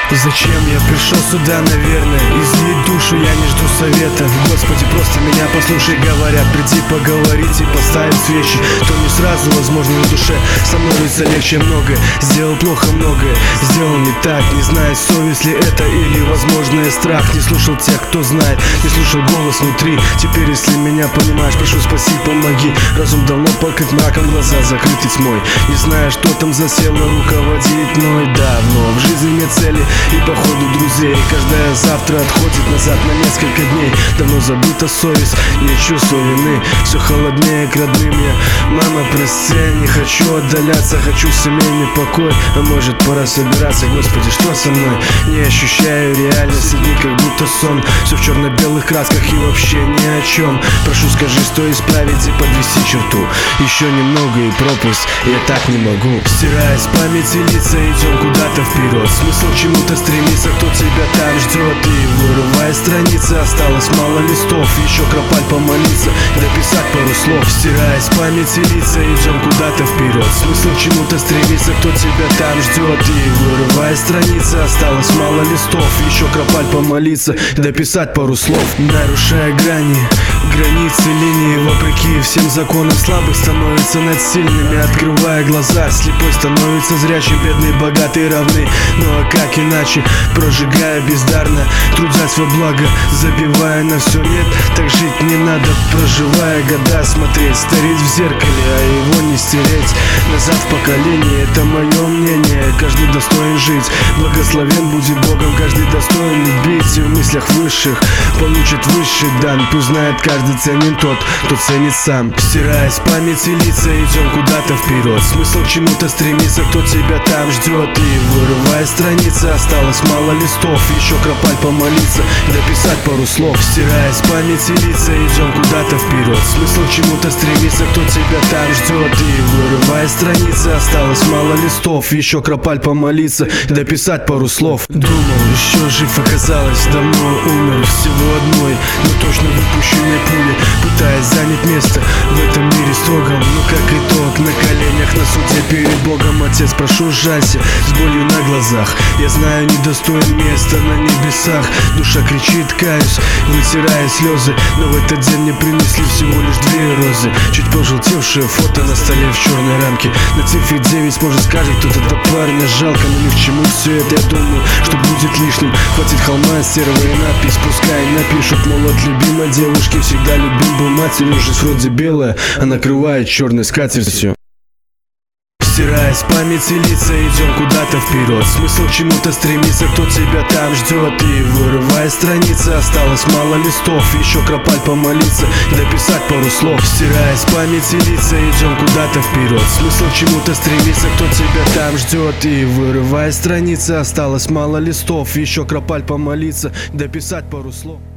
Зачем я пришел сюда, наверное? Излить душу, я не жду советов. Господи, просто меня послушай, говорят. Прийти поговорить и поставить свечи. То не сразу, возможно, на душе становится легче многое. Сделал плохо многое, сделал не так. Не знаю, совесть ли это или, возможно, и страх. Не слушал тех, кто знает, не слушал голос внутри. Теперь, если меня понимаешь, прошу, спаси, помоги. Разум давно покрыт мраком, глаза закрыты тьмой. Не знаю, что там засело, руководит мной давно. В жизни нет цели и походу друзей. Каждое завтра отходит назад на несколько дней. Давно забыта совесть, нет чувства вины. Все холоднее к родным я. Мама, прости, не хочу отдаляться. Хочу семейный покой, а может пора собираться. Господи, что со мной? Не ощущаю реальности, дни как будто сон. Все в черно-белых красках и вообще ни о чем. Прошу, скажи, что исправить и подвести черту. Еще немного и пропасть, я так не могу. Стирая с памяти лица, идем куда-то вперед. Смысл к чему-то стремиться, кто тебя там ждет. И вырывая страницы, осталось мало листов. Еще кропаль помолиться, дописать пару слов. Стирая с памяти лица, идем куда-то вперед. Смысл к чему-то стремиться, кто тебя там ждет. И вырывая страницы, осталось мало листов. Еще кропаль помолиться, дописать пару слов. Нарушая грани, границы, линии, вопреки всем законам слабых становится над сильными. Открывая глаза, слепой становится зрячим. Бедные, богатые равны, ну а как иначе? Прожигая бездарно, трудясь во благо, забивая на все нет, так жить не надо. Проживая года, смотреть, стареть в зеркале, а его не стереть. Назад в поколение, это мое мнение. Каждый достоин жить, благословен будет Богом. Каждый достоин любить и в мыслях высших получит высший дан. Пусть знает каждый, ценен тот, кто ценит сам. Стирая с памяти лица, идем куда-то вперед. Смысл к чему-то стремиться, кто тебя там ждет. И вырывая страницы, осталось мало листов. Еще кропаль помолиться, дописать пару слов. Стирая с памяти лица, идем куда-то вперед. Смысл к чему-то стремиться, кто тебя там ждет. И вырывая страницы, осталось мало листов. Еще кропаль помолиться, дописать пару слов. Думал, еще жив, оказалось, давно умер. Всего одной, но точно выпущенной пули, пытаясь занять место в этом мире строгом. Но как итог, на коленях на суде перед Богом. Отец, прошу, жалься, с болью на глазах. Я знаю, недостоин места на небесах. Душа кричит, каюсь, вытирая слезы. Но в этот день мне принесли всего лишь 2 розы. Чуть пожелтевшее фото на столе в черной рамке. На цифре 9, может, скажет кто-то, парня жалко. Но ни к чему все это, я думаю, что будет лишним. Хватит холма серого и надпись, пускай напишут, мол, от любимой девушки всегда любим был матерью. Жизнь вроде белая, а накрывает черной скатертью. Стирая с памяти лица, идем куда-то вперед. Смысл к чему-то стремиться, кто тебя там ждет. И вырывая страницы, осталось мало листов. Еще кропаль помолиться, дописать пару слов. Стирая с памяти лица, идем куда-то вперед. Смысл к чему-то стремиться, кто тебя там ждет. И вырывая страницы, осталось мало листов. Еще кропаль помолиться, дописать пару слов.